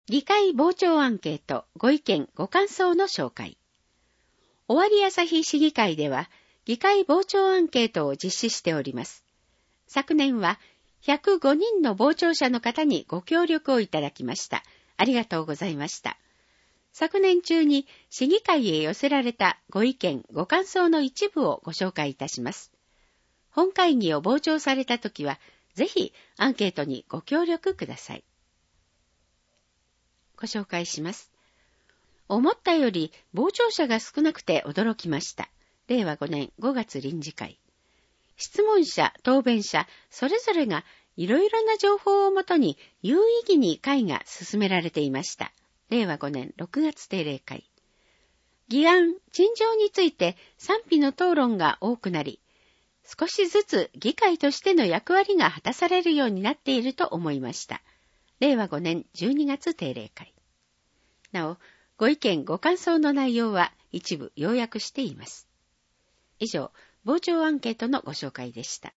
議会傍聴アンケートご意見ご感想の紹介。尾張旭市議会では議会傍聴アンケートを実施しております。昨年は105人の傍聴者の方にご協力をいただきました。ありがとうございました。昨年中に市議会へ寄せられたご意見ご感想の一部をご紹介いたします。本会議を傍聴されたときは、ぜひアンケートにご協力ください。ご紹介します。思ったより傍聴者が少なくて驚きました。令和5年5月臨時会。質問者、答弁者、それぞれがいろいろな情報をもとに有意義に会が進められていました。令和5年6月定例会。議案、陳情について賛否の討論が多くなり、少しずつ議会としての役割が果たされるようになっていると思いました。令和5年12月定例会。なお、ご意見ご感想の内容は一部要約しています。以上、傍聴アンケートのご紹介でした。